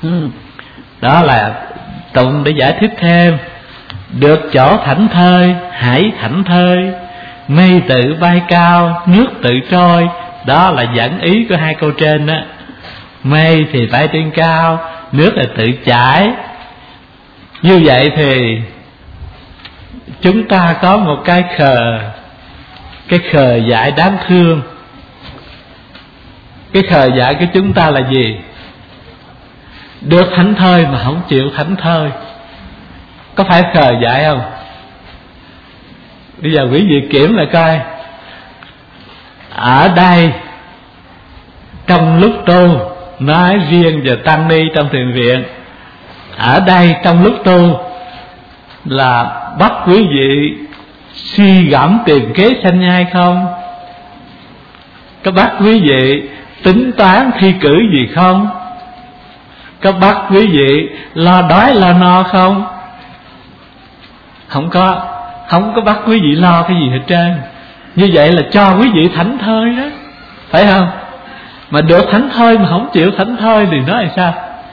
Đó là tụng để giải thích thêm. Được chỗ thảnh thơi hãy thảnh thơi, mây tự bay cao nước tự trôi. Đó là dẫn ý của hai câu trên đó. Mây thì bay trên cao, nước là tự chảy. Như vậy thì chúng ta có một cái khờ dại đáng thương. Cái khờ dại của chúng ta là gì? Được thảnh thơi mà không chịu thảnh thơi. Có phải khờ dại không? Bây giờ quý vị kiểm lại coi. Ở đây trong lúc tu, nói riêng về tăng ni trong thiền viện, ở đây trong lúc tu là bắt quý vị suy gẫm tìm kế sanh nhai không? Có bắt quý vị tính toán thi cử gì không? Có bắt quý vị lo đói lo no không? Không có bắt quý vị lo cái gì hết trơn. Như vậy là cho quý vị thảnh thơi đó, phải không? Mà được thảnh thơi mà không chịu thảnh thơi thì nói là sao?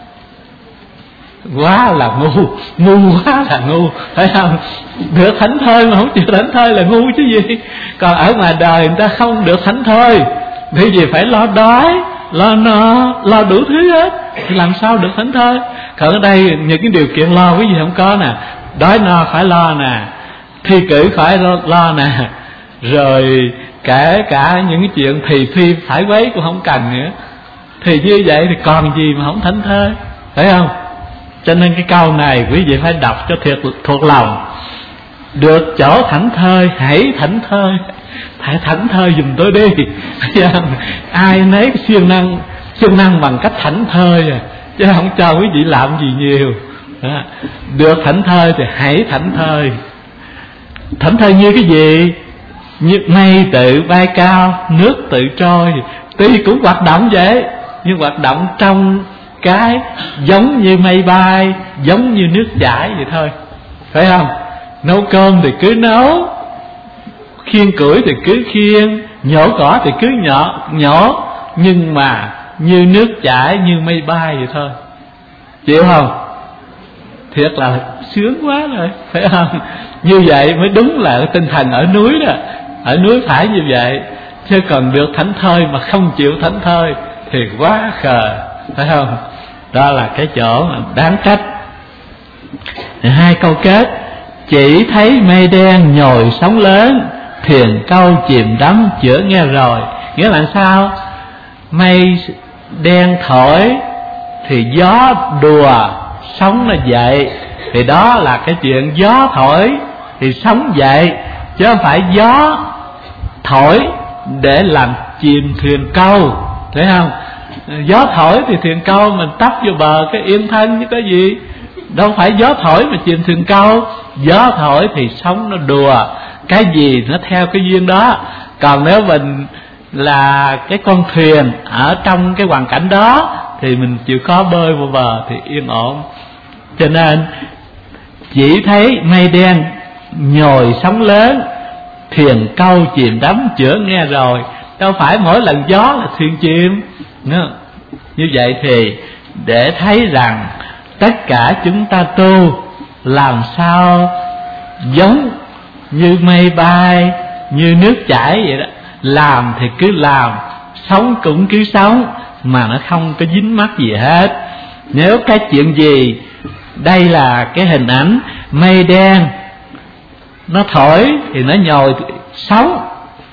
Quá là ngu quá là ngu, phải không? Được thảnh thơi mà không chịu thảnh thơi là ngu chứ gì. Còn ở ngoài đời người ta không được thảnh thơi, thì gì phải lo đói, lo no, lo đủ thứ hết, thì làm sao được thảnh thơi? Còn ở đây những cái điều kiện lo quý vị không có nè. Đói no phải lo nè, thi cử phải lo nè, rồi kể cả những cái chuyện thì phi phải quấy cũng không cần nữa. Thì như vậy thì còn gì mà không thảnh thơi, phải không? Cho nên cái câu này quý vị phải đọc cho thiệt thuộc lòng. Được chỗ thảnh thơi hãy thảnh thơi, hãy thảnh thơi giùm tôi đi. Ai nấy siêng năng bằng cách thảnh thơi à, chứ không cho quý vị làm gì nhiều. Đó. Được thảnh thơi thì hãy thảnh thơi. Thảnh thơi như cái gì? Như mây tự bay cao nước tự trôi. Tuy cũng hoạt động vậy, nhưng hoạt động trong cái giống như mây bay, giống như nước chảy vậy thôi, phải không? Nấu cơm thì cứ nấu, khiêng củi thì cứ khiêng, nhổ cỏ thì cứ nhổ, nhưng mà như nước chảy, như mây bay vậy thôi. Chịu không? Thiệt là sướng quá rồi, phải không? Như vậy mới đúng là cái tinh thần ở núi đó. Ở núi phải như vậy. Chứ còn được thảnh thơi mà không chịu thảnh thơi thì quá khờ, phải không? Đó là cái chỗ mà đáng trách. Hai câu kết. Chỉ thấy mây đen nhồi sóng lớn, thuyền câu chìm đắm chữa nghe rồi. Nghĩa là sao? Mây đen thổi thì gió đùa, sóng nó dậy. Thì đó là cái chuyện gió thổi thì sóng dậy, chứ không phải gió thổi để làm chìm thuyền câu, thấy không? Gió thổi thì thuyền câu mình tấp vô bờ cái yên thân chứ có gì. Đâu phải gió thổi mà chìm thuyền câu. Gió thổi thì sóng nó đùa, cái gì nó theo cái duyên đó. Còn nếu mình là cái con thuyền ở trong cái hoàn cảnh đó thì mình chịu khó bơi vô bờ thì yên ổn. Cho nên chỉ thấy mây đen nhồi sóng lớn, thuyền câu chìm đắm chữa nghe rồi. Đâu phải mỗi lần gió là thuyền chìm nữa. Như vậy thì để thấy rằng tất cả chúng ta tu làm sao giống như mây bay, như nước chảy vậy đó. Làm thì cứ làm, sống cũng cứ sống, mà nó không có dính mắc gì hết. Nếu cái chuyện gì, đây là cái hình ảnh mây đen, nó thổi thì nó nhồi sóng.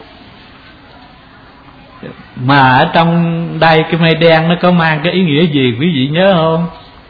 Mà ở trong đây cái mây đen nó có mang cái ý nghĩa gì quý vị nhớ không?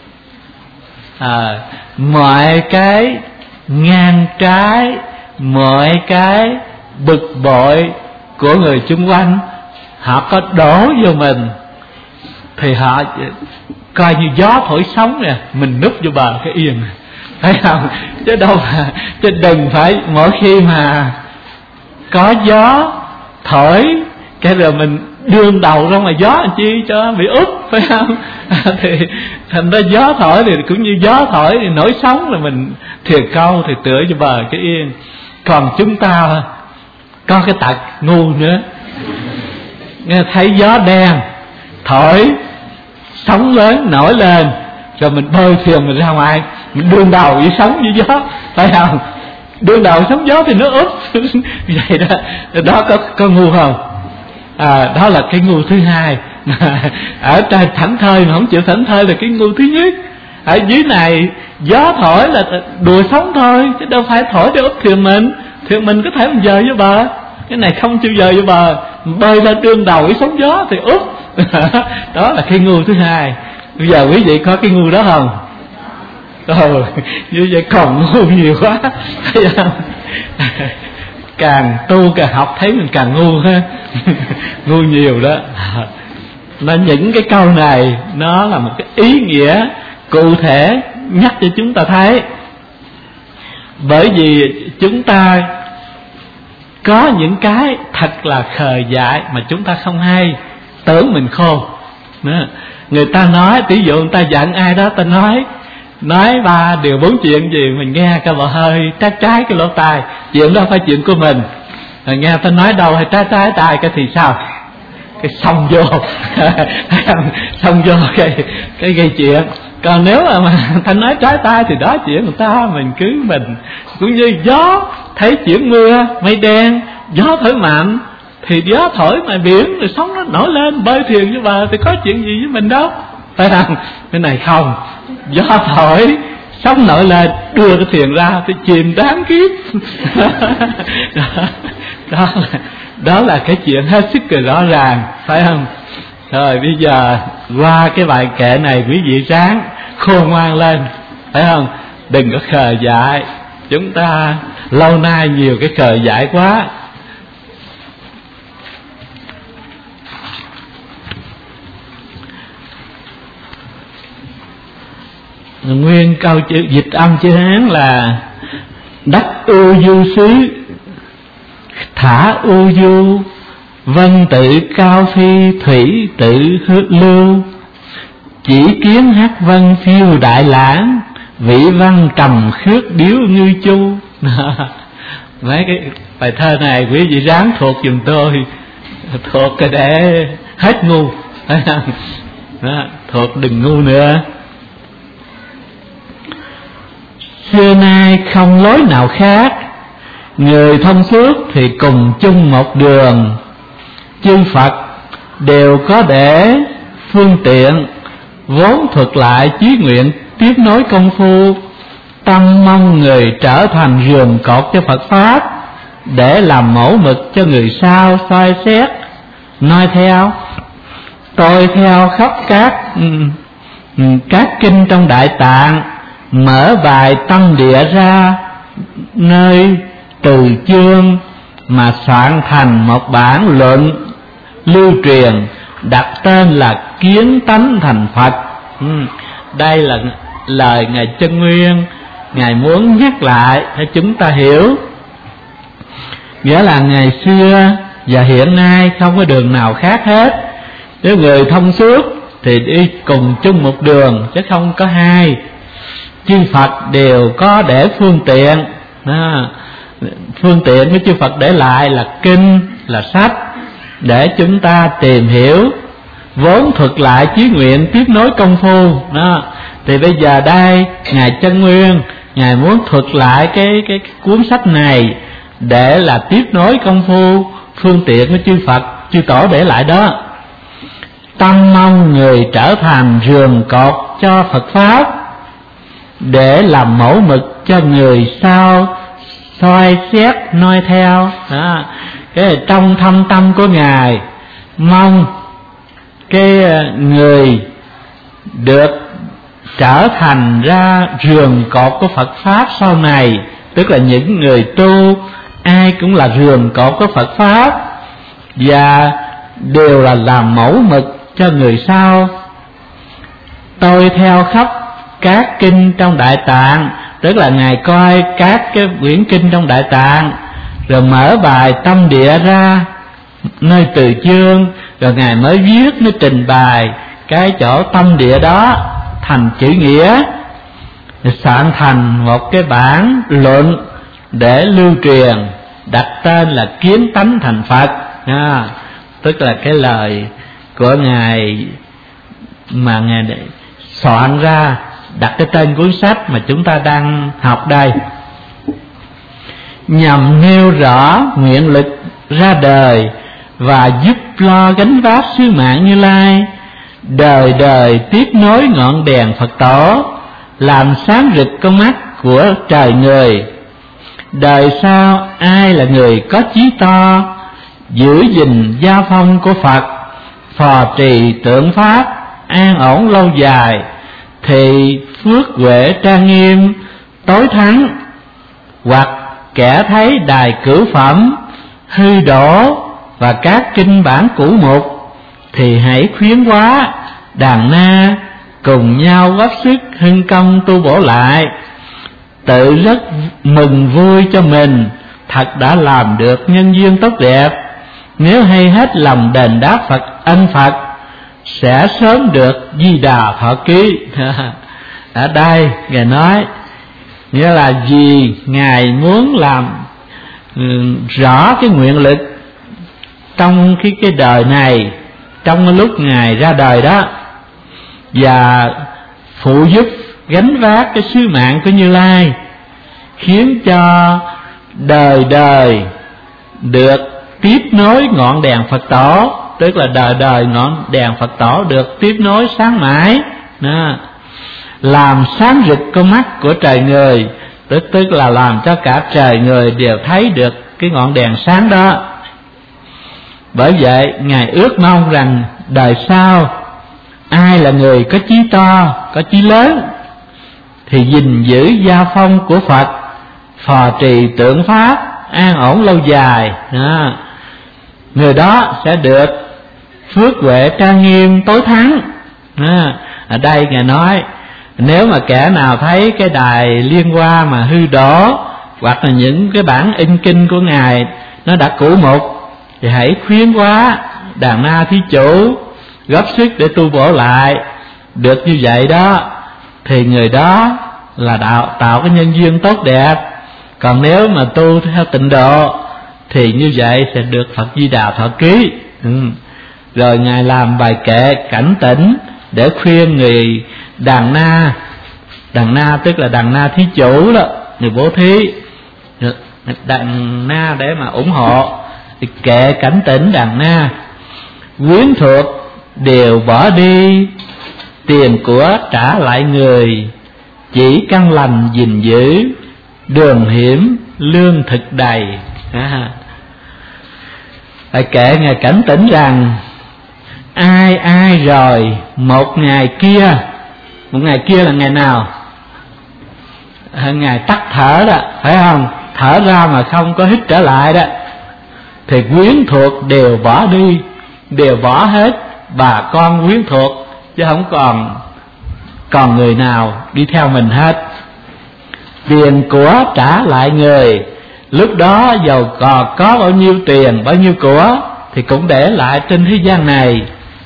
Mọi cái ngang trái, mọi cái bực bội của người chung quanh, họ có đổ vô mình thì họ coi như gió thổi sóng nè, mình núp vô bờ cái yên, phải không? Chứ đâu mà, chứ đừng phải mỗi khi mà có gió thổi cái rồi mình đương đầu ra ngoài gió làm chi cho bị úp, phải không? Thì thành ra gió thổi thì cũng như gió thổi thì nổi sóng, là mình thuyền câu thì tựa vô bờ cái yên. Còn chúng ta có cái tật ngu nữa, nghe thấy gió đen thổi, sóng lớn nổi lên, rồi mình bơi thuyền mình ra ngoài, mình đương đầu với sóng với gió, phải không? Đương đầu sóng gió thì nó úp vậy đó. Đó có ngu không? Đó là cái ngu thứ hai. Ở trên thảnh thơi mà không chịu thảnh thơi là cái ngu thứ nhất. Ở dưới này gió thổi là đùa sóng thôi, chứ đâu phải thổi để úp thuyền mình có thể mình dời vô bờ. Cái này không chịu dời vô bờ, bơi ra đương đầu với sóng gió thì úp. Đó là cái ngu thứ hai. Bây giờ quý vị có cái ngu đó không? Như vậy còn ngu nhiều quá. Càng tu càng học thấy mình càng ngu ha. Ngu nhiều đó. Mà những cái câu này nó là một cái ý nghĩa cụ thể nhắc cho chúng ta thấy. Bởi vì chúng ta có những cái thật là khờ dại mà chúng ta không hay, tưởng mình khôn. Người ta nói, ví dụ người ta giận ai đó, ta nói 3 điều 4 chuyện gì mình nghe cái bộ hơi trái cái lỗ tai, chuyện đó phải chuyện của mình. Rồi nghe ta nói đâu hay trái tai cái thì sao? Cái xông vô xông vô cái gây chuyện. Còn nếu mà ta nói trái tai thì đó chuyện người ta, mình cứ mình cũng như gió thấy chuyển mưa mây đen, gió thổi mạnh thì gió thổi ngoài biển rồi sóng nó nổi lên, bơi thuyền với bờ thì có chuyện gì với mình đâu, phải không? Cái này không, gió thổi sóng nổi lên đưa cái thuyền ra thì chìm đáng kiếp. Đó là cái chuyện hết sức là rõ ràng, phải không? Rồi bây giờ qua cái bài kệ này quý vị ráng khôn ngoan lên, phải không? Đừng có khờ dại. Chúng ta lâu nay nhiều cái khờ dại quá. Nguyên câu chữ dịch âm chữ Hán là đắc ưu du xứ, thả ưu du, vân tự cao phi, thủy tự lưu, chỉ kiến hát vân phiêu đại lãng, vị văn trầm khước điếu ngư chu. Mấy cái bài thơ này quý vị ráng thuộc giùm tôi, thuộc cái để hết ngu. Đó, thuộc đừng ngu nữa. Xưa nay không lối nào khác, người thông suốt thì cùng chung một đường. Chư Phật đều có để phương tiện, vốn thuật lại chí nguyện tiếp nối công phu. Tâm mong người trở thành giường cột cho Phật Pháp, để làm mẫu mực cho người sau soi xét noi theo. Tôi theo khắp các kinh trong Đại Tạng, mở bài tâm địa ra nơi từ chương, mà soạn thành một bản luận lưu truyền, đặt tên là Kiến Tánh Thành Phật. Đây là lời Ngài Chân Nguyên, Ngài muốn nhắc lại để chúng ta hiểu. Nghĩa là ngày xưa và hiện nay không có đường nào khác hết. Nếu người thông suốt thì đi cùng chung một đường, chứ không có hai. Chư Phật đều có để phương tiện. Phương tiện của chư Phật để lại là kinh, là sách, để chúng ta tìm hiểu, vốn thuật lại chí nguyện tiếp nối công phu. Đó. Thì bây giờ đây Ngài Chân Nguyên, Ngài muốn thuật lại cái cuốn sách này để là tiếp nối công phu, phương tiện của chư Phật, chư Tổ để lại đó. Tâm mong người trở thành giường cột cho Phật Pháp, để làm mẫu mực cho người sau soi xét noi theo. Đó. Cái trong thâm tâm của Ngài mong cái người được trở thành ra giường cột của Phật Pháp sau này, tức là những người tu ai cũng là giường cột của Phật Pháp, và đều là làm mẫu mực cho người sau. Tôi theo khắp các kinh trong Đại Tạng, tức là Ngài coi các cái quyển kinh trong Đại Tạng, rồi mở bài tâm địa ra nơi từ chương, rồi Ngài mới viết, mới trình bày cái chỗ tâm địa đó thành chữ nghĩa, soạn thành một cái bản luận để lưu truyền, đặt tên là Kiến Tánh Thành Phật. Tức là cái lời của Ngài mà Ngài soạn ra đặt cái tên cuốn sách mà chúng ta đang học đây, nhằm nêu rõ nguyện lực ra đời và giúp lo gánh vác sứ mạng Như Lai, đời đời tiếp nối ngọn đèn Phật tổ, làm sáng rực con mắt của trời người. Đời sau ai là người có chí to, giữ gìn gia phong của Phật, phò trì tượng pháp, an ổn lâu dài, thì phước huệ trang nghiêm tối thắng. Hoặc kẻ thấy đài cửu phẩm, hư đổ và các kinh bản cũ mục, thì hãy khuyến hóa đàn na cùng nhau góp sức hưng công tu bổ lại, tự rất mừng vui cho mình thật đã làm được nhân duyên tốt đẹp. Nếu hay hết lòng đền đáp ân Phật, sẽ sớm được Di Đà thọ ký. Ở đây Ngài nói nghĩa là vì Ngài muốn làm rõ cái nguyện lực trong cái đời này, trong cái lúc Ngài ra đời đó, và phụ giúp gánh vác cái sứ mạng của Như Lai, khiến cho đời đời được tiếp nối ngọn đèn Phật tổ, tức là đời đời ngọn đèn Phật tổ được tiếp nối sáng mãi đó, làm sáng rực con mắt của trời người, tức là làm cho cả trời người đều thấy được cái ngọn đèn sáng đó. Bởi vậy Ngài ước mong rằng đời sau ai là người có chí to, có chí lớn, thì gìn giữ gia phong của Phật, phò trì tượng pháp, an ổn lâu dài đó. Người đó sẽ được phước huệ trang nghiêm tối thắng đó. Ở đây Ngài nói nếu mà kẻ nào thấy cái đài Liên Hoa mà hư đổ, hoặc là những cái bản in kinh của Ngài nó đã cũ mục, thì hãy khuyến hóa đàn na thí chủ góp sức để tu bổ lại. Được như vậy đó thì người đó là tạo cái nhân duyên tốt đẹp. Còn nếu mà tu theo tịnh độ thì như vậy sẽ được Phật Di Đà thọ ký. Rồi Ngài làm bài kệ cảnh tỉnh để khuyên người đàn na tức là đàn na thí chủ đó, người bố thí, đàn na để mà ủng hộ. Thì kệ cảnh tỉnh đàn na: quyến thuộc đều bỏ đi, tiền của trả lại người, chỉ căn lành gìn giữ, đường hiểm lương thực đầy. Phải kệ Ngài cảnh tỉnh rằng ai rồi một ngày kia là ngày nào? Ngày tắt thở đó, phải không? Thở ra mà không có hít trở lại đó, thì quyến thuộc đều bỏ đi, đều bỏ hết bà con quyến thuộc, chứ không còn người nào đi theo mình hết. Tiền của trả lại người, lúc đó giàu có bao nhiêu tiền, bao nhiêu của thì cũng để lại trên thế gian này.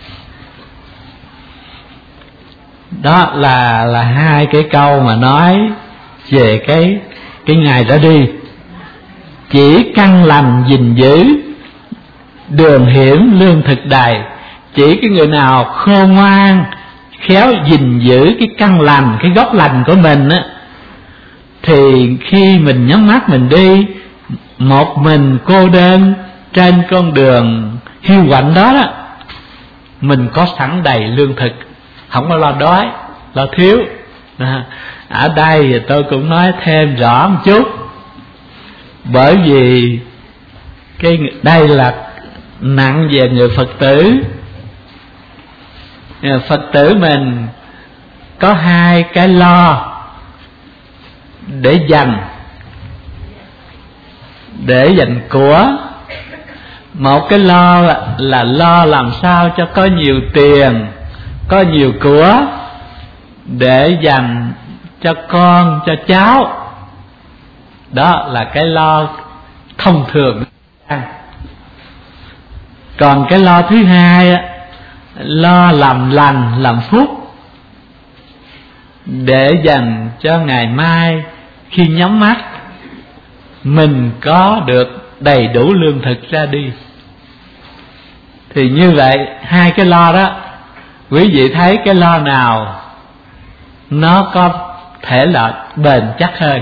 Đó là hai cái câu mà nói về cái ngày đó đi. Chỉ căn lành gìn giữ, đường hiểm lương thực đầy. Chỉ cái người nào khôn ngoan, khéo gìn giữ cái căn lành, cái gốc lành của mình á, thì khi mình nhắm mắt mình đi một mình cô đơn trên con đường hiu quạnh đó đó, mình có sẵn đầy lương thực, không có lo đói, lo thiếu. Ở đây tôi cũng nói thêm rõ một chút, bởi vì đây là nặng về người Phật tử. Phật tử mình có hai cái lo để dành của. Một cái lo là lo làm sao cho có nhiều tiền, có nhiều của để dành cho con, cho cháu. Đó là cái lo thông thường. Còn cái lo thứ hai, lo làm lành, làm phúc, để dành cho ngày mai khi nhắm mắt mình có được đầy đủ lương thực ra đi. Thì như vậy hai cái lo đó, quý vị thấy cái lo nào nó có thể là bền chắc hơn.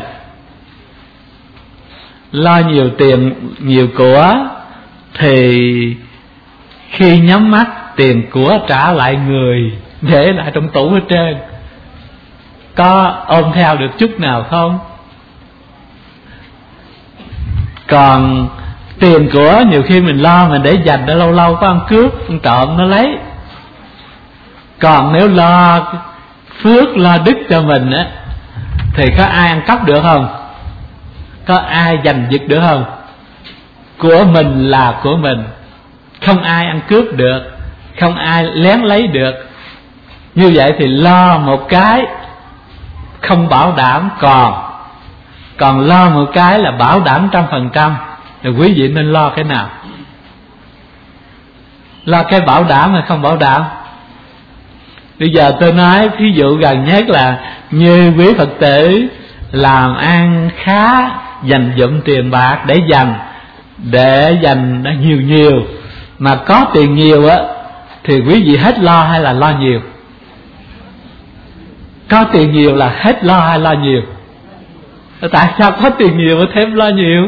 Lo nhiều tiền nhiều của thì khi nhắm mắt tiền của trả lại người, để lại trong tủ hết trơn, có ôm theo được chút nào không? Còn tiền của nhiều khi mình lo mình để dành để lâu lâu có ăn cướp, ăn trộm nó lấy. Còn nếu lo phước, lo đức cho mình á, thì có ai ăn cắp được không? Có ai giành giật được không? Của mình là của mình, không ai ăn cướp được, không ai lén lấy được. Như vậy thì lo một cái không bảo đảm, còn lo một cái là bảo đảm 100%. Thì quý vị nên lo cái nào? Lo cái bảo đảm hay không bảo đảm? Bây giờ tôi nói ví dụ gần nhất là như quý Phật tử làm ăn khá, dành dụm tiền bạc để dành nhiều, mà có tiền nhiều á thì quý vị hết lo hay là lo nhiều? Có tiền nhiều là hết lo hay lo nhiều? Tại sao có tiền nhiều mà thêm lo nhiều?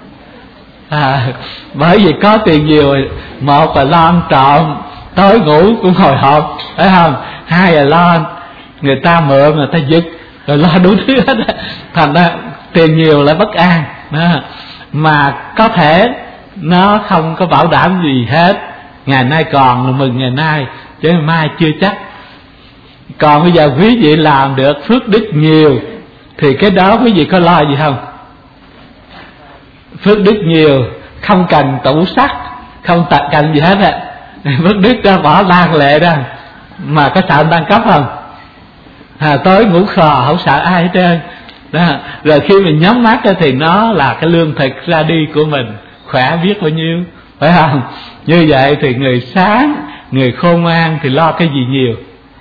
Bởi vì có tiền nhiều, một là lo ăn trộm, tối ngủ cũng hồi hộp, phải không? Hai là lo người ta mượn, người ta giật, rồi lo đủ thứ hết. Thành ra tiền nhiều là bất an đó. Mà có thể nó không có bảo đảm gì hết. Ngày nay còn là mừng ngày nay, chứ mai chưa chắc. Còn bây giờ quý vị làm được phước đức nhiều thì cái đó quý vị có lo gì không? Phước đức nhiều không cần tủ sắt, không cần gì hết á. Phước đức ra bỏ lan lệ ra, mà có sợ ăn cắp không? Tối ngủ khò không sợ ai hết trơn đó. Rồi khi mình nhắm mắt thì nó là cái lương thực ra đi của mình, khỏe biết bao nhiêu, phải không? Như vậy thì người sáng, người khôn ngoan thì lo cái gì nhiều?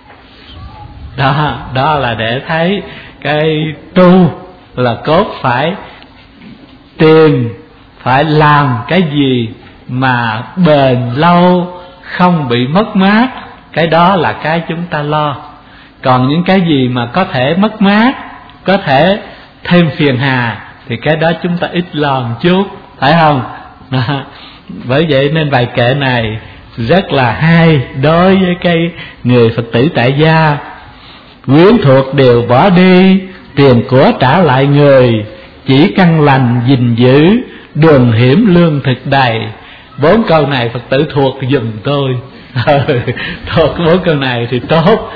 Đó là để thấy cái tu là cốt phải tìm, phải làm cái gì mà bền lâu, không bị mất mát. Cái đó là cái chúng ta lo. Còn những cái gì mà có thể mất mát, có thể thêm phiền hà, thì cái đó chúng ta ít lo một chút, phải không? Bởi vậy nên bài kệ này rất là hay đối với cái người Phật tử tại gia. Quyến thuộc đều bỏ đi, tiền của trả lại người, chỉ căn lành gìn giữ, đường hiểm lương thực đầy. 4 câu này Phật tử thuộc giùm tôi. Thuộc 4 câu này thì tốt.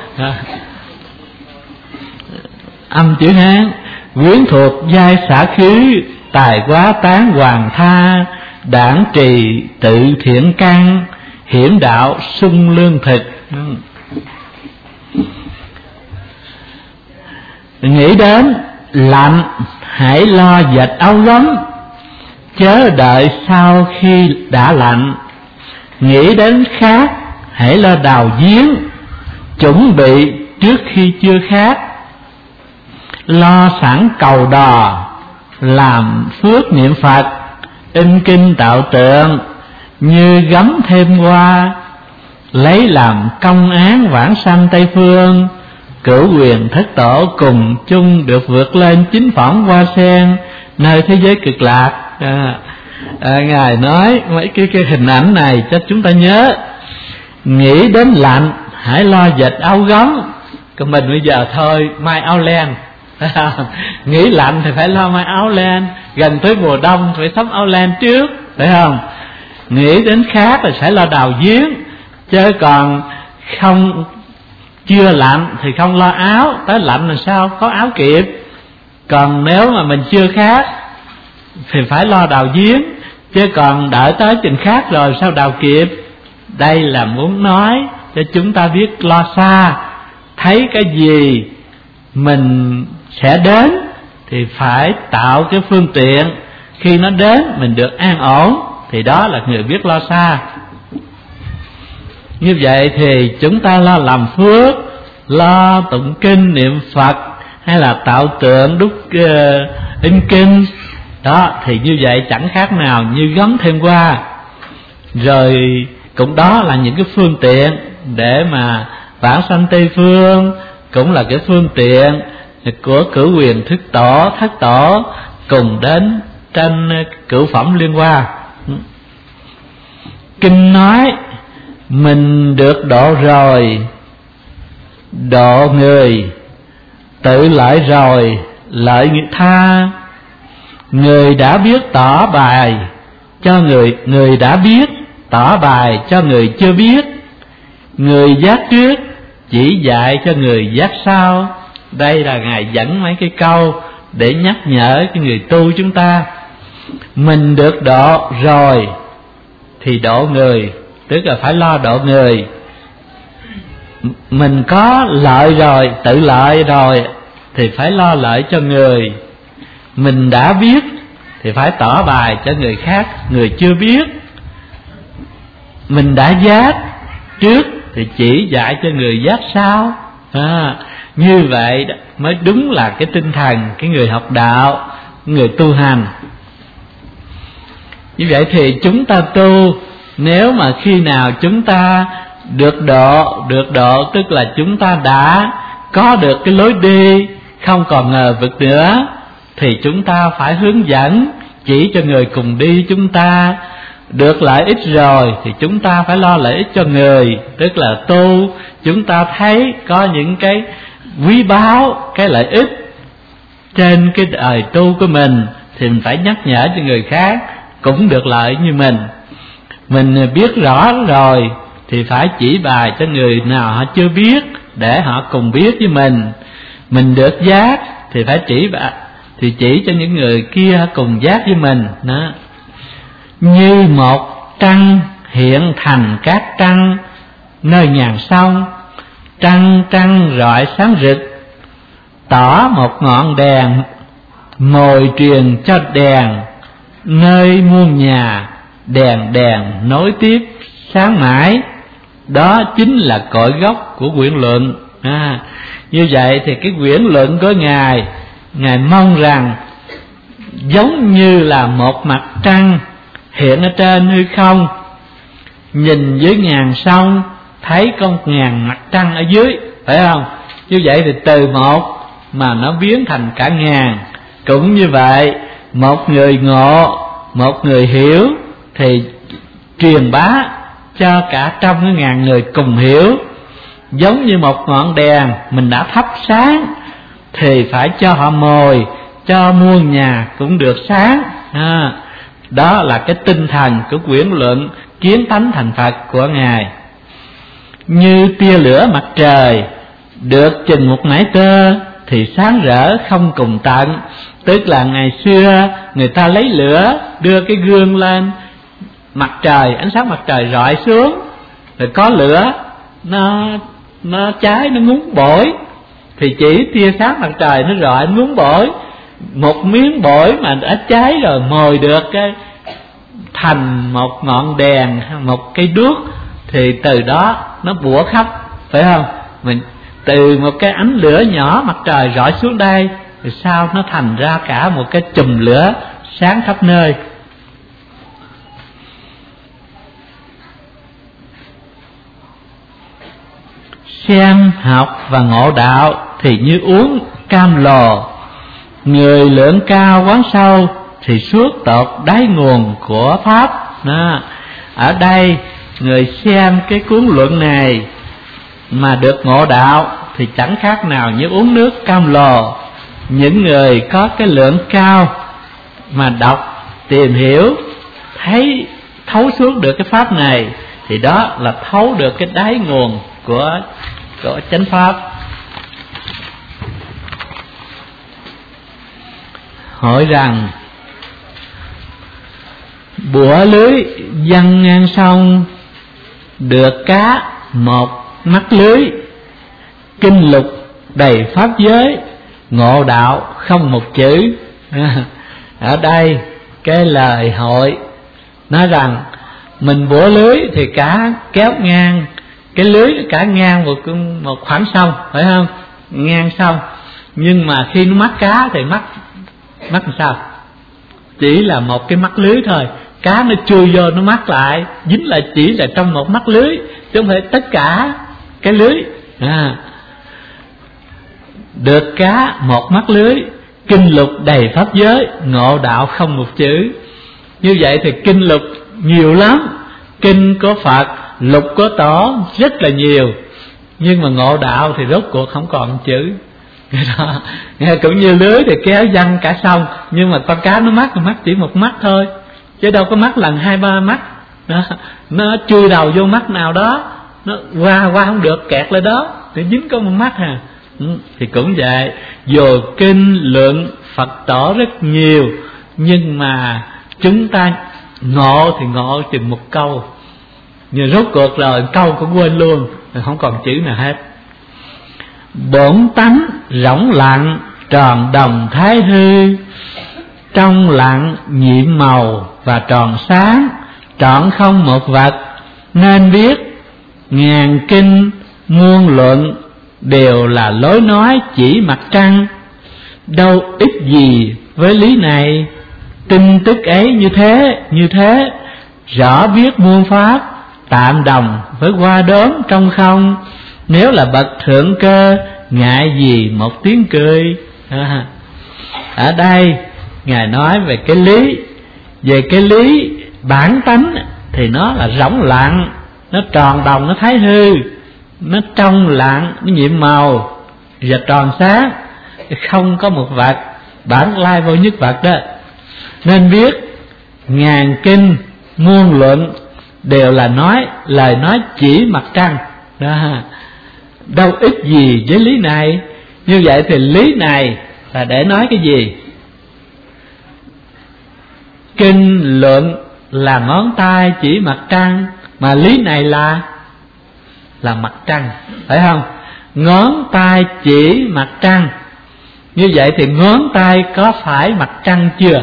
Âm chữ Hán: quyến thuộc giai xả khí, tài quá tán hoàng tha, đảng trì tự thiện căn, hiểm đạo sung lương thực. Nghĩ đến lạnh hãy lo dệt áo gấm, chớ đợi sau khi đã lạnh. Nghĩ đến khát hãy lo đào giếng, chuẩn bị trước khi chưa khát. Lo sẵn cầu đò, làm phước niệm Phật, in kinh tạo tượng, như gấm thêm hoa. Lấy làm công án vãng sanh Tây Phương, cửu quyền thất tổ cùng chung được vượt lên chính phẩm hoa sen, nơi thế giới cực lạc. Ngài nói mấy cái hình ảnh này cho chúng ta nhớ. Nghĩ đến lạnh hãy lo dệt áo gấm. Còn mình bây giờ thôi may áo len. Nghĩ lạnh thì phải lo may áo len, gần tới mùa đông phải sắm áo len trước, phải không? Nghĩ đến khát thì phải lo đào giếng, chứ còn không chưa lạnh thì không lo áo, tới lạnh làm sao có áo kịp. Còn nếu mà mình chưa khát thì phải lo đào giếng, chứ còn đợi tới chừng khát rồi sao đào kịp. Đây là muốn nói cho chúng ta biết lo xa. Thấy cái gì mình sẽ đến thì phải tạo cái phương tiện, khi nó đến mình được an ổn, thì đó là người biết lo xa. Như vậy thì chúng ta lo làm phước, lo tụng kinh niệm Phật, hay là tạo tượng đúc in kinh đó, thì như vậy chẳng khác nào như gấm thêm hoa. Rồi cũng đó là những cái phương tiện để mà vãng sanh Tây Phương, cũng là cái phương tiện của cửu quyền thất tổ cùng đến tranh cửu phẩm liên hoa. Kinh nói mình được độ rồi, độ người, tự lợi rồi lợi người tha. Người đã biết tỏ bài cho người đã biết tỏ bài cho người chưa biết. Người giác trước chỉ dạy cho người giác sau. Đây là Ngài dẫn mấy cái câu để nhắc nhở cái người tu chúng ta. Mình được độ rồi thì độ người, tức là phải lo độ người. Mình có lợi rồi, tự lợi rồi thì phải lo lợi cho người. Mình đã biết thì phải tỏ bài cho người khác, người chưa biết. Mình đã giác trước thì chỉ dạy cho người giác sau. Như vậy mới đúng là cái tinh thần cái người học đạo, người tu hành. Như vậy thì chúng ta tu, nếu mà khi nào chúng ta được độ tức là chúng ta đã có được cái lối đi, không còn ngờ vực nữa, thì chúng ta phải hướng dẫn chỉ cho người cùng đi. Chúng ta được lợi ích rồi thì chúng ta phải lo lợi ích cho người, tức là tu chúng ta thấy có những cái quý báu, cái lợi ích trên cái đời tu của mình thì mình phải nhắc nhở cho người khác cũng được lợi như mình. Mình biết rõ rồi thì phải chỉ bài cho người nào họ chưa biết để họ cùng biết với mình. Mình được giác thì phải chỉ cho những người kia cùng giác với mình đó. Như một trăng hiện thành các trăng nơi ngàn sông, trăng rọi sáng rực, tỏ một ngọn đèn mồi truyền cho đèn, nơi muôn nhà đèn nối tiếp sáng mãi. Đó chính là cội gốc của quyển luận. Như vậy thì cái quyển luận của Ngài mong rằng giống như là một mặt trăng hiện ở trên hư không, nhìn dưới ngàn sông thấy con ngàn mặt trăng ở dưới, phải không? Như vậy thì từ một mà nó biến thành cả ngàn. Cũng như vậy, một người ngộ, một người hiểu thì truyền bá cho cả trăm cái ngàn người cùng hiểu. Giống như một ngọn đèn mình đã thắp sáng thì phải cho họ mồi, cho muôn nhà cũng được sáng. Đó là cái tinh thần của quyển luận Kiến Tánh Thành Phật của Ngài. Như tia lửa mặt trời được chừng một nải tơ thì sáng rỡ không cùng tận. Tức là ngày xưa người ta lấy lửa đưa cái gương lên mặt trời, ánh sáng mặt trời rọi xuống rồi có lửa nó cháy, nó ngúng bổi, thì chỉ tia sáng mặt trời nó rọi nó ngúng bổi. Một miếng bổi mà đã cháy rồi mồi được cái thành một ngọn đèn, một cây đuốc, thì từ đó nó bủa khắp, phải không? Mình từ một cái ánh lửa nhỏ mặt trời rọi xuống đây thì sao nó thành ra cả một cái chùm lửa sáng khắp nơi. Xem học và ngộ đạo thì như uống cam lồ, người lượng cao quán sâu thì suốt tột đáy nguồn của pháp. Ở đây người xem cái cuốn luận này mà được ngộ đạo thì chẳng khác nào như uống nước cam lồ. Những người có cái lượng cao mà đọc, tìm hiểu, thấy thấu suốt được cái pháp này thì đó là thấu được cái đáy nguồn của chánh pháp. Hỏi rằng bủa lưới văng ngang sông, được cá một mắt lưới, kinh lục đầy pháp giới, ngộ đạo không một chữ. Ở đây cái lời hội nói rằng mình bủa lưới thì cá kéo ngang, cái lưới cả ngang một khoảng sông, phải không? Ngang sông. Nhưng mà khi nó mắc cá thì mắc làm sao? Chỉ là một cái mắt lưới thôi. Cá nó chui vô nó mắc lại, dính lại chỉ là trong một mắt lưới, chứ không phải tất cả cái lưới. được cá một mắt lưới, kinh lục đầy pháp giới, ngộ đạo không một chữ. Như vậy thì kinh lục nhiều lắm, kinh có Phật, lục có Tổ rất là nhiều, nhưng mà ngộ đạo thì rốt cuộc không còn chữ. Đó, cũng như lưới thì kéo văng cả sông, nhưng mà con cá nó mắc chỉ một mắt thôi, chứ đâu có mắc lần 2-3 mắt. Đó, nó chui đầu vô mắt nào đó, nó qua không được, kẹt lại đó thì dính có một mắt à. Thì cũng vậy, dù kinh luận Phật Tổ rất nhiều, nhưng mà chúng ta ngộ thì ngộ chừng một câu, nhưng rốt cuộc rồi câu cũng quên luôn, không còn chữ nào hết. Bổn tánh rỗng lặng, tròn đồng thái hư, trong lặng nhiệm màu và tròn sáng, trọn không một vật. Nên biết ngàn kinh muôn luận, đều là lối nói chỉ mặt trăng. Đâu ích gì với lý này, tin tức ấy như thế, rõ biết muôn pháp, tạm đồng với qua đốm trong không. Nếu là bậc thượng cơ, ngại gì một tiếng cười. Ở đây Ngài nói về cái lý. Về cái lý bản tánh thì nó là rỗng lặng, nó tròn đồng, nó thái hư, nó trong lặng, nó nhiệm màu và tròn sáng, không có một vật, bản lai vô nhất vật đó. Nên biết ngàn kinh muôn luận, đều là lời nói chỉ mặt trăng đó. Đâu ích gì với lý này. Như vậy thì lý này là để nói cái gì? Kinh luận là ngón tay chỉ mặt trăng, mà lý này là mặt trăng, phải không? Ngón tay chỉ mặt trăng, như vậy thì ngón tay có phải mặt trăng chưa?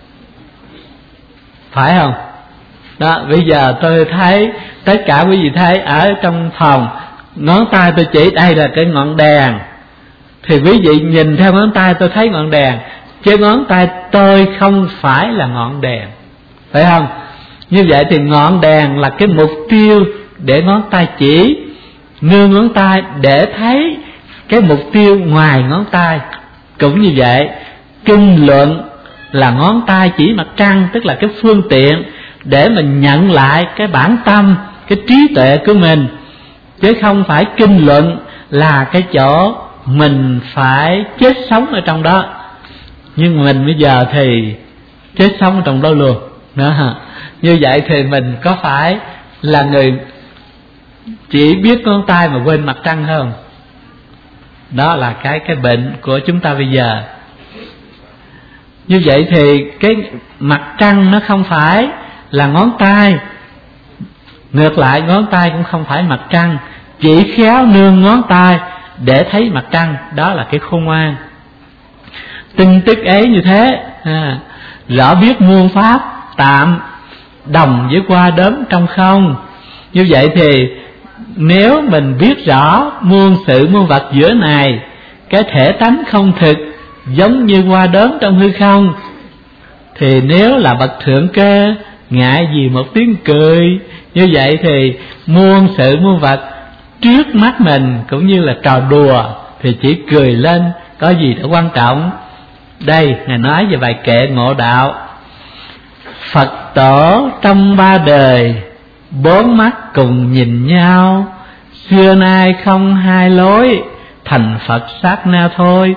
Phải không? Đó, bây giờ tôi thấy tất cả quý vị thấy ở trong phòng, ngón tay tôi chỉ đây là cái ngọn đèn, thì quý vị nhìn theo ngón tay tôi thấy ngọn đèn, chứ ngón tay tôi không phải là ngọn đèn, phải không? Như vậy thì ngọn đèn là cái mục tiêu để ngón tay chỉ, nương ngón tay để thấy cái mục tiêu ngoài ngón tay. Cũng như vậy, kinh luận là ngón tay chỉ mặt trăng, tức là cái phương tiện để mình nhận lại cái bản tâm, cái trí tuệ của mình, chứ không phải kinh luận là cái chỗ mình phải chết sống ở trong đó. Nhưng mình bây giờ thì chết sống ở trong đó luôn đó. Như vậy thì mình có phải là người chỉ biết ngón tay mà quên mặt trăng không? Đó là cái bệnh của chúng ta bây giờ. Như vậy thì cái mặt trăng nó không phải là ngón tay, ngược lại ngón tay cũng không phải mặt trăng, chỉ khéo nương ngón tay để thấy mặt trăng, đó là cái khôn ngoan. Tin tức ấy như thế, rõ biết muôn pháp, tạm đồng với qua đốm trong không. Như vậy thì nếu mình biết rõ muôn sự muôn vật giữa này, cái thể tánh không thực giống như qua đốm trong hư không, thì nếu là bậc thượng cơ, ngại gì một tiếng cười. Như vậy thì muôn sự muôn vật trước mắt mình cũng như là trò đùa, thì chỉ cười lên, có gì đã quan trọng. Đây Ngài nói về bài kệ ngộ đạo. Phật tổ trong ba đời, bốn mắt cùng nhìn nhau, xưa nay không hai lối, thành Phật sát na thôi.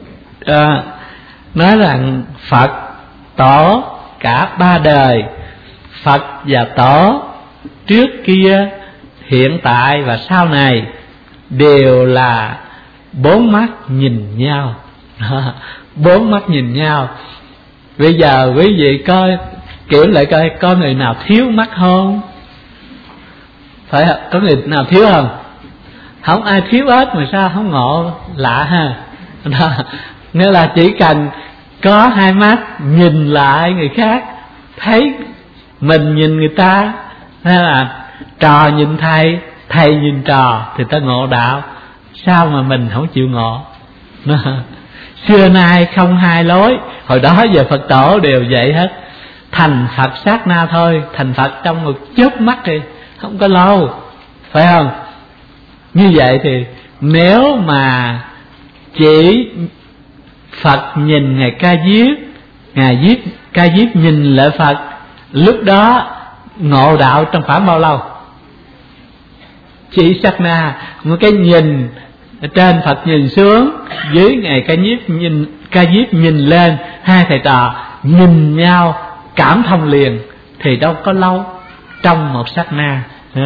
Nói rằng Phật tổ cả ba đời, Phật và tổ trước kia, hiện tại và sau này đều là bốn mắt nhìn nhau. Bốn mắt nhìn nhau. Bây giờ quý vị coi kiểm lại coi có người nào thiếu mắt không? Phải có người nào thiếu không? Không ai thiếu hết mà sao không ngộ, lạ ha. Đó. Nghĩa là chỉ cần có hai mắt nhìn lại người khác, thấy mình nhìn người ta, hay là trò nhìn thầy, thầy nhìn trò, thì ta ngộ đạo. Sao mà mình không chịu ngộ? Xưa nay không hai lối. Hồi đó giờ Phật tổ đều vậy hết. Thành Phật sát na thôi. Thành Phật trong một chớp mắt thì không có lâu, phải không? Như vậy thì nếu mà chỉ Phật nhìn Ngài Ca Diếp, Ngài Ca Diếp nhìn lại Phật. Lúc đó ngộ đạo trong khoảng bao lâu? Chỉ sát na. Một cái nhìn trên Phật nhìn xuống, dưới Ngài Ca Diếp nhìn lên, hai thầy trò nhìn nhau cảm thông liền, thì đâu có lâu, trong một sát na.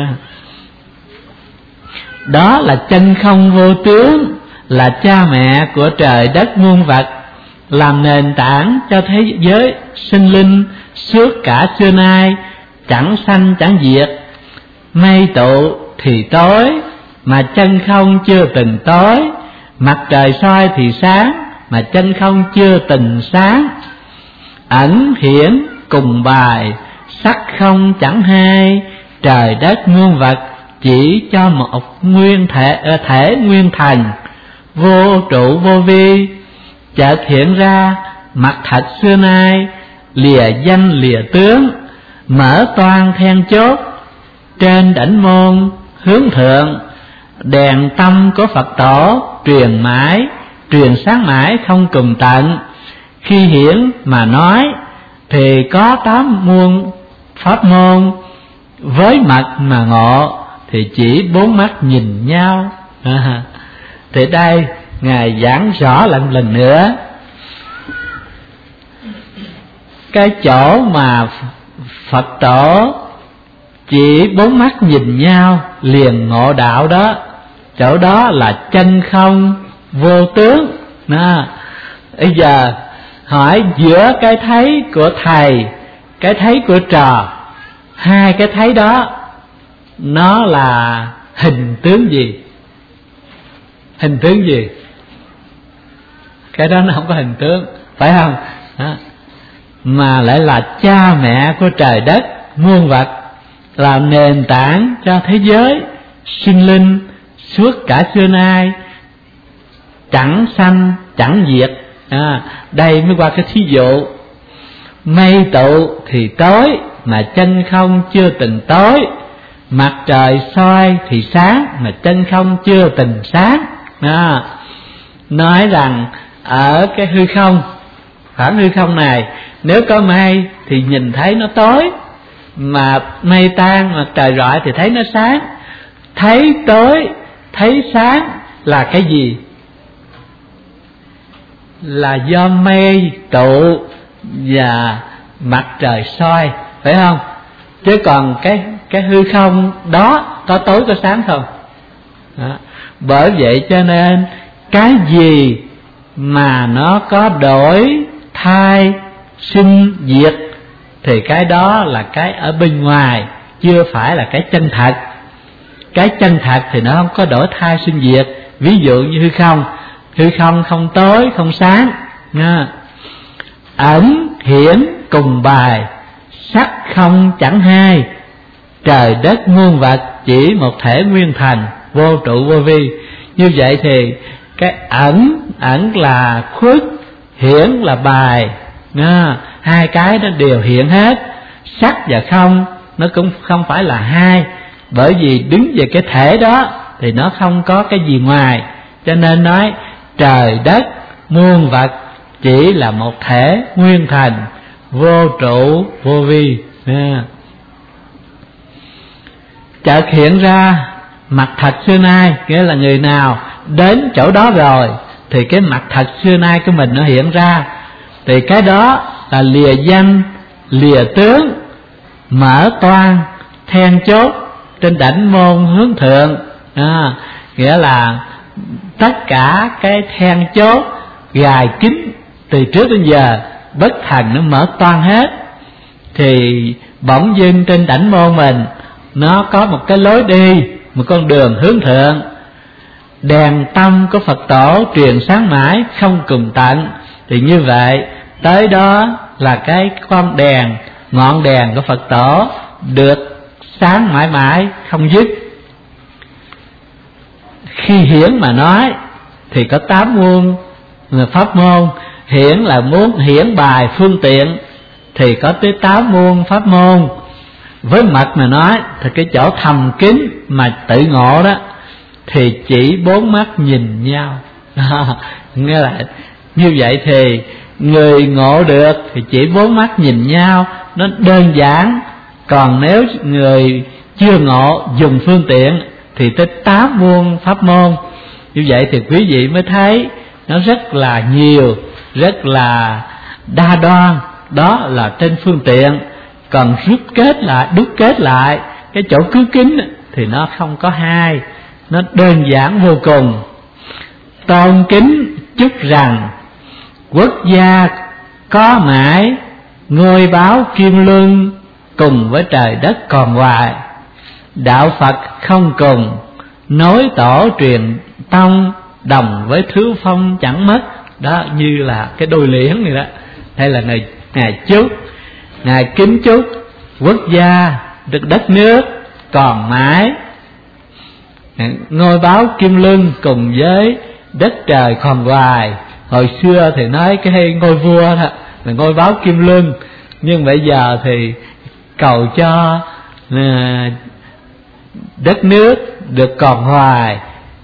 Đó là chân không vô tướng, là cha mẹ của trời đất muôn vật, làm nền tảng cho thế giới sinh linh suốt cả xưa nay, chẳng sanh chẳng diệt. Mây tụ thì tối, mà chân không chưa từng tối. Mặt trời soi thì sáng, mà chân không chưa từng sáng. Ẩn hiển cùng bài, sắc không chẳng hai. Trời đất muôn vật chỉ cho một nguyên thể nguyên thành, vô trụ vô vi. Chợt hiện ra mặt thật xưa nay, lìa danh lìa tướng. Mở toan then chốt, trên đảnh môn hướng thượng. Đèn tâm của Phật tổ truyền mãi, truyền sáng mãi không cùng tận. Khi hiển mà nói thì có 8 muôn pháp môn, với mặt mà ngộ thì chỉ 4 mắt nhìn nhau. Thì đây Ngài giảng rõ lại một lần nữa. Cái chỗ mà Phật tổ chỉ 4 mắt nhìn nhau liền ngộ đạo đó, chỗ đó là chân không vô tướng. Bây giờ hỏi giữa cái thấy của thầy, cái thấy của trò, hai cái thấy đó nó là hình tướng gì? Hình tướng gì? Cái đó nó không có hình tướng, phải không? Đó. Mà lại là cha mẹ của trời đất muôn vật, làm nền tảng cho thế giới sinh linh suốt cả xưa nay, chẳng sanh chẳng diệt. Đây mới qua cái thí dụ. Mây tụ thì tối, mà chân không chưa từng tối. Mặt trời soi thì sáng, mà chân không chưa từng sáng. Nói rằng ở cái hư không, khoảng hư không này, nếu có mây thì nhìn thấy nó tối, mà mây tan, mà trời rọi thì thấy nó sáng. Thấy tối, thấy sáng là cái gì? Là do mây tụ và mặt trời soi, phải không? Chứ còn cái hư không đó có tối có sáng không? Đó. Bởi vậy cho nên cái gì mà nó có đổi thay sinh diệt thì cái đó là cái ở bên ngoài, chưa phải là cái chân thật. Cái chân thật thì nó không có đổi thay sinh diệt. Ví dụ như hư không, hư không không tối không sáng. Ẩn hiển cùng bài, sắc không chẳng hai. Trời đất muôn vật chỉ một thể nguyên thành, vô trụ vô vi. Như vậy thì cái ẩn là khuất, hiển là bài. Hai cái nó đều hiện hết. Sắc và không nó cũng không phải là hai, bởi vì đứng về cái thể đó thì nó không có cái gì ngoài. Cho nên nói trời đất muôn vật chỉ là một thể nguyên thành, vô trụ vô vi. Chợt hiện ra mặt thật xưa nay, nghĩa là người nào đến chỗ đó rồi thì cái mặt thật xưa nay của mình nó hiện ra. Thì cái đó là lìa danh lìa tướng, mở toan then chốt, trên đảnh môn hướng thượng. Nghĩa là tất cả cái then chốt gài kín từ trước đến giờ bất thần nó mở toan hết. Thì bỗng dưng trên đảnh môn mình nó có một cái lối đi, một con đường hướng thượng. Đèn tâm của Phật tổ truyền sáng mãi không cùng tận. Thì như vậy tới đó là cái con đèn, ngọn đèn của Phật tổ được sáng mãi mãi không dứt. Khi hiển mà nói thì có 8 muôn pháp môn. Hiển là muốn hiển bài phương tiện thì có tới 8 muôn pháp môn. Với mật mà nói thì cái chỗ thầm kín mà tự ngộ đó thì chỉ 4 mắt nhìn nhau. Nghe lại như vậy thì người ngộ được thì chỉ bốn mắt nhìn nhau, nó đơn giản. Còn nếu người chưa ngộ dùng phương tiện thì tới 8 muôn pháp môn. Như vậy thì quý vị mới thấy nó rất là nhiều, rất là đa đoan. Đó là trên phương tiện. Còn đúc kết lại cái chỗ cứ kính thì nó không có hai, nó đơn giản vô cùng. Tôn kính chúc rằng quốc gia có mãi, ngôi báo kim luân cùng với trời đất còn hoài. Đạo Phật không cùng, nối tổ truyền tông, đồng với thứ phong chẳng mất. Đó như là cái đôi liễn này đó. Hay là Ngài chúc, Ngài kính chúc quốc gia được đất nước còn mãi, ngôi báo kim luân cùng với đất trời còn hoài. Hồi xưa thì nói cái ngôi vua đó là ngôi báo kim luân, nhưng bây giờ thì cầu cho đất nước được còn hoài,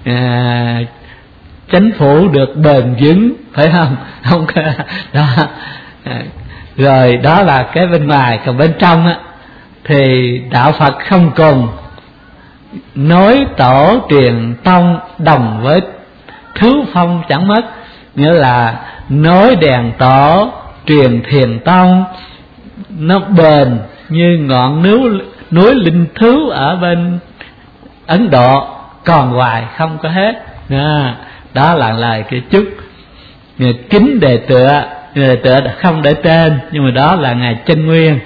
chính phủ được bền vững, phải không? Không đó. Rồi đó là cái bên ngoài. Còn bên trong á thì đạo Phật không cùng, nối tổ truyền tông, đồng với thứ phong chẳng mất. Nghĩa là nối đèn tổ truyền thiền tông, nó bền như ngọn núi linh thứ ở bên Ấn Độ, còn hoài không có hết. Đó là lời cái chúc. Kính đề tựa không để tên, nhưng mà đó là Ngài Chân Nguyên.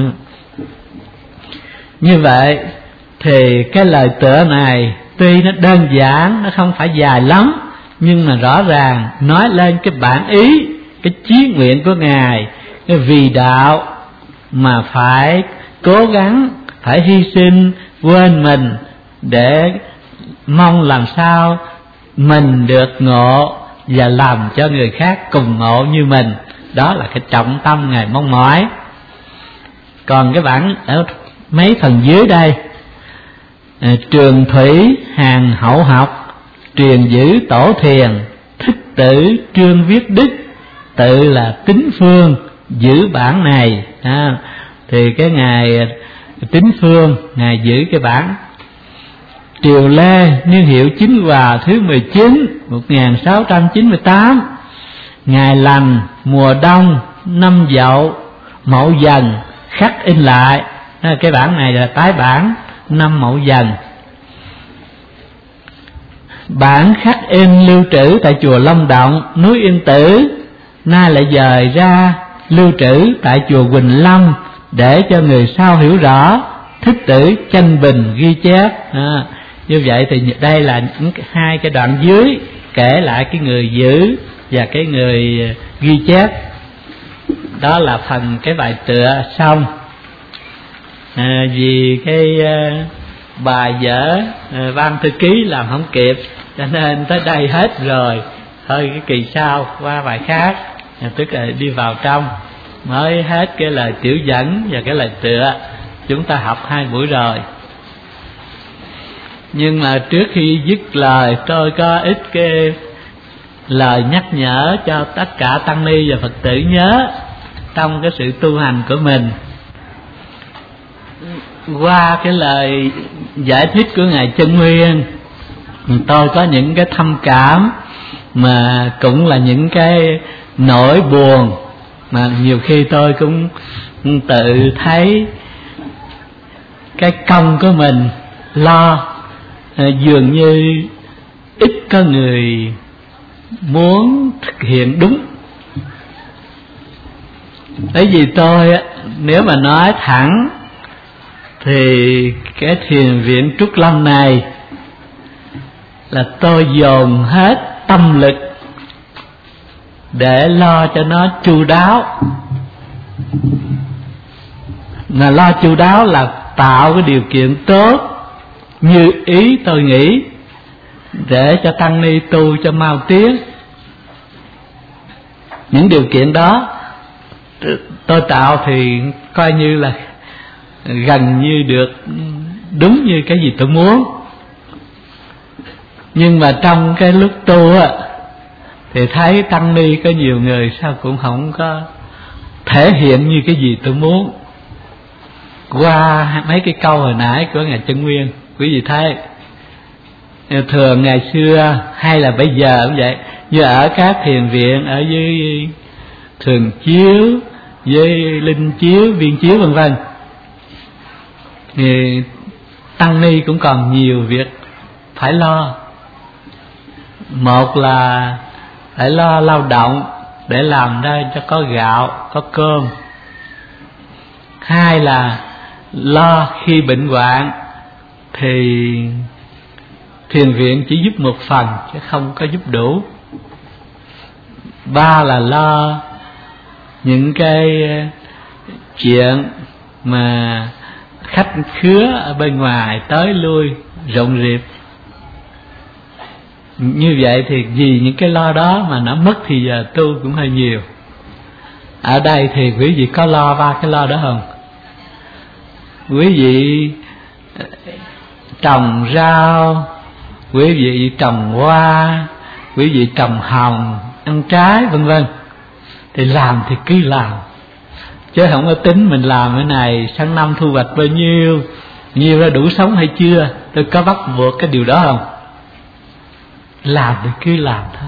Như vậy thì cái lời tựa này tuy nó đơn giản, nó không phải dài lắm, nhưng mà rõ ràng nói lên cái bản ý, cái chí nguyện của Ngài, cái vì đạo mà phải cố gắng, phải hy sinh, quên mình để mong làm sao mình được ngộ và làm cho người khác cùng ngộ như mình. Đó là cái trọng tâm Ngài mong mỏi. Còn cái bản ở mấy phần dưới đây, trường thủy hàng hậu học, truyền giữ tổ thiền, thích tử trương viết đức, tự là Tín Phương giữ bản này. Thì cái Ngài Tín Phương, Ngài giữ cái bản Triều Lê niên hiệu Chính Hòa thứ 19 1698. Ngày lành mùa đông năm Dậu Mậu Dần khắc in lại. Cái bản này là tái bản năm Mậu Dần. Bản khắc in lưu trữ tại chùa Long Động, núi Yên Tử, nay lại dời ra lưu trữ tại chùa Quỳnh Lâm để cho người sau hiểu rõ. Thích Tử Tranh Bình ghi chép. Như vậy thì đây là hai cái đoạn dưới kể lại cái người giữ và cái người ghi chép. Đó là phần cái bài tựa xong. Vì cái bài vở ban thư ký làm không kịp, cho nên tới đây hết rồi. Thôi cái kỳ sau qua bài khác, tức là đi vào trong mới hết cái lời tiểu dẫn và cái lời tựa. Chúng ta học 2 buổi rồi. Nhưng mà trước khi dứt lời, tôi có ít cái lời nhắc nhở cho tất cả tăng ni và Phật tử nhớ trong cái sự tu hành của mình. Qua cái lời giải thích của Ngài Chân Nguyên, tôi có những cái thâm cảm mà cũng là những cái nỗi buồn mà nhiều khi tôi cũng tự thấy cái công của mình lo dường như ít có người muốn thực hiện đúng. Bởi vì tôi nếu mà nói thẳng thì cái thiền viện Trúc Lâm này là tôi dồn hết tâm lực để lo cho nó chu đáo. Mà lo chu đáo là tạo cái điều kiện tốt như ý tôi nghĩ để cho tăng ni tu cho mau tiến. Những điều kiện đó tôi tạo thì coi như là gần như được đúng như cái gì tôi muốn. Nhưng mà trong cái lúc tu thì thấy tăng ni có nhiều người sao cũng không có thể hiện như cái gì tôi muốn. Qua mấy cái câu hồi nãy của Ngài Chân Nguyên, quý vị thấy thường ngày xưa hay là bây giờ cũng vậy, như ở các thiền viện ở dưới Thường Chiếu, với Linh Chiếu, Viên Chiếu vân vân, thì tăng ni cũng còn nhiều việc phải lo. Một là phải lo lao động để làm ra cho có gạo, có cơm. Hai là lo khi bệnh hoạn thì thiền viện chỉ giúp một phần chứ không có giúp đủ. Ba là lo những cái chuyện mà khách khứa ở bên ngoài tới lui rộn rịp. Như vậy thì vì những cái lo đó mà nó mất thì giờ tu cũng hơi nhiều. Ở đây thì quý vị có lo ba cái lo đó không? Quý vị trồng rau, quý vị trồng hoa, quý vị trồng hồng, ăn trái vân vân, thì làm thì cứ làm, chứ không có tính mình làm cái này sang năm thu hoạch bao nhiêu, nhiều ra đủ sống hay chưa, tôi có bắt buộc cái điều đó không? Làm thì cứ làm thôi.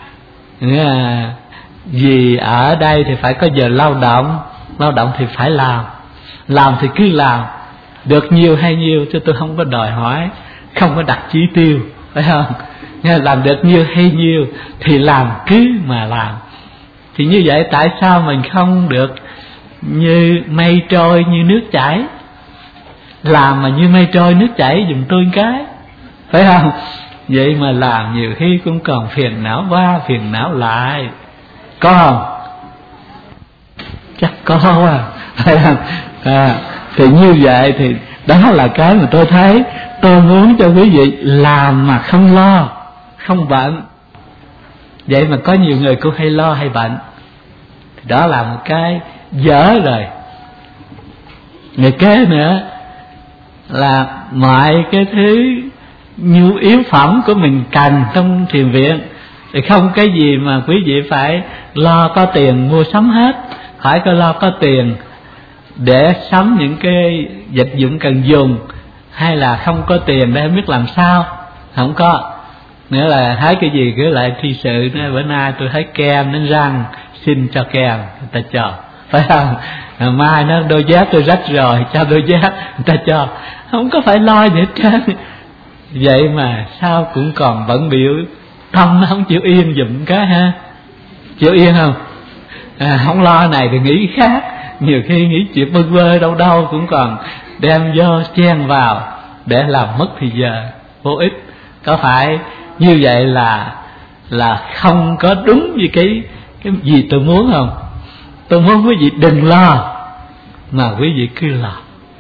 Vì ở đây thì phải có giờ lao động thì phải làm thì cứ làm, được nhiều hay nhiều chứ tôi không có đòi hỏi, không có đặt chỉ tiêu, phải không? Làm được nhiều hay nhiều thì làm cứ mà làm. Thì như vậy tại sao mình không được như mây trôi như nước chảy? Làm mà như mây trôi nước chảy giùm tôi một cái, phải không? Vậy mà làm nhiều khi cũng còn phiền não qua phiền não lại, có không? Chắc có à, phải không? Thì như vậy thì đó là cái mà tôi thấy tôi muốn cho quý vị làm mà không lo, không bận. Vậy mà có nhiều người cũng hay lo hay bận, thì đó là một cái dở rồi. Người kế nữa là mọi cái thứ nhu yếu phẩm của mình cần trong thiền viện thì không cái gì mà quý vị phải lo có tiền mua sắm hết. Phải có lo có tiền để sắm những cái vật dụng cần dùng, hay là không có tiền để không biết làm sao, không có. Nghĩa là thấy cái gì cứ lại thi sự. Bữa nay tôi thấy kem đánh răng, xin cho kem, người ta cho, phải không? Mai nó đôi dép tôi rách rồi, cho đôi dép, người ta cho. Không có phải lo gì hết trơn. Vậy mà sao cũng còn bận bịu, tâm nó không chịu yên giùm cái ha. Chịu yên không? Không lo này thì nghĩ khác. Nhiều khi nghĩ chuyện bơ vơ đâu đâu cũng còn đem vô chen vào để làm mất thì giờ vô ích. Có phải như vậy là không có đúng như cái gì tôi muốn không? Tôi muốn quý vị đừng lo mà quý vị cứ lo.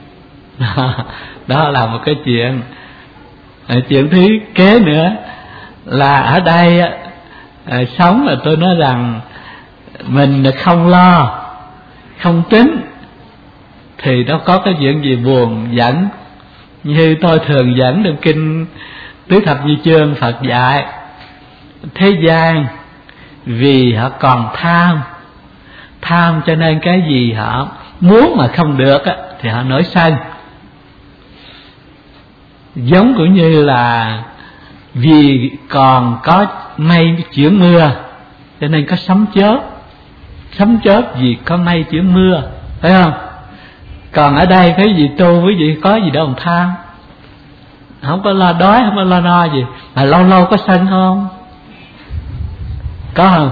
Đó là một cái chuyện. Chuyện thứ kế nữa là ở đây sống là tôi nói rằng mình không lo, không tính thì nó có cái chuyện gì buồn dẫn. Như tôi thường dẫn trong kinh Tứ Thập Di Chương Phật dạy, thế gian vì họ còn tham cho nên cái gì họ muốn mà không được thì họ nổi sân. Giống cũng như là vì còn có mây chuyển mưa cho nên có sấm chớp vì có mây chuyển mưa, phải không? Còn ở đây cái gì tu quý vị có gì đâu mà tham, không có lo đói, không có lo no gì, mà lâu lâu có sân không? Có không?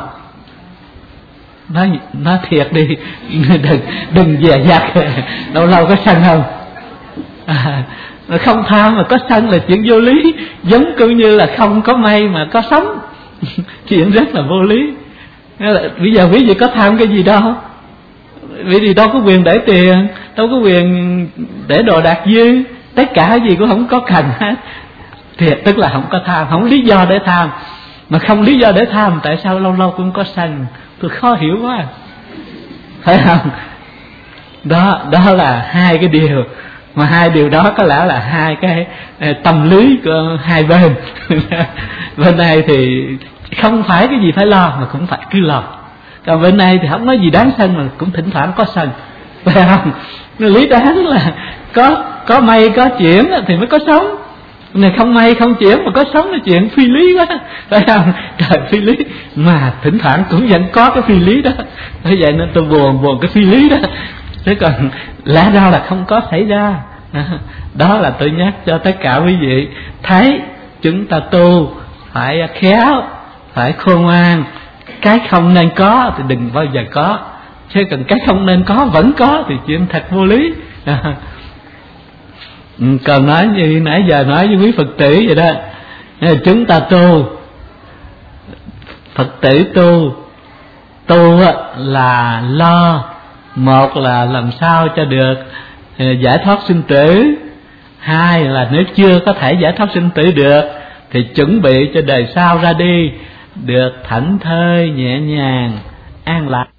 Nói thiệt đi, đừng dè dặt. Lâu lâu có sân không? Không tham mà có sân là chuyện vô lý. Giống cũng như là không có mây mà có sấm, chuyện rất là vô lý. Bây giờ quý vị có tham cái gì đâu, vì gì đâu có quyền để tiền, đâu có quyền để đồ đạc dư, tất cả cái gì cũng không có cần hết. Thì tức là không có tham, không lý do để tham. Mà không lý do để tham, tại sao lâu lâu cũng có sân? Tôi khó hiểu quá, phải không? Đó là hai cái điều, mà hai điều đó có lẽ là hai cái tâm lý của hai bên. Bên này thì không phải cái gì phải lo mà cũng phải cứ lo. Còn bên này thì không nói gì đáng sân mà cũng thỉnh thoảng có sân, phải không? Lý đáng là có may có chuyển thì mới có sống. Này không may không chuyển mà có sống là chuyện phi lý quá, phải không? Trời, phi lý mà thỉnh thoảng cũng vẫn có cái phi lý đó. Thế vậy nên tôi buồn cái phi lý đó. Thế còn lẽ ra là không có xảy ra. Đó là tôi nhắc cho tất cả quý vị thấy chúng ta tu phải khéo, phải khôn ngoan. Cái không nên có thì đừng bao giờ có, chứ còn cái không nên có vẫn có thì chuyện thật vô lý. Còn nói như nãy giờ nói với quý Phật tử vậy đó, chúng ta tu, Phật tử tu là lo, một là làm sao cho được giải thoát sinh tử, hai là nếu chưa có thể giải thoát sinh tử được thì chuẩn bị cho đời sau ra đi được thảnh thơi nhẹ nhàng an lạc.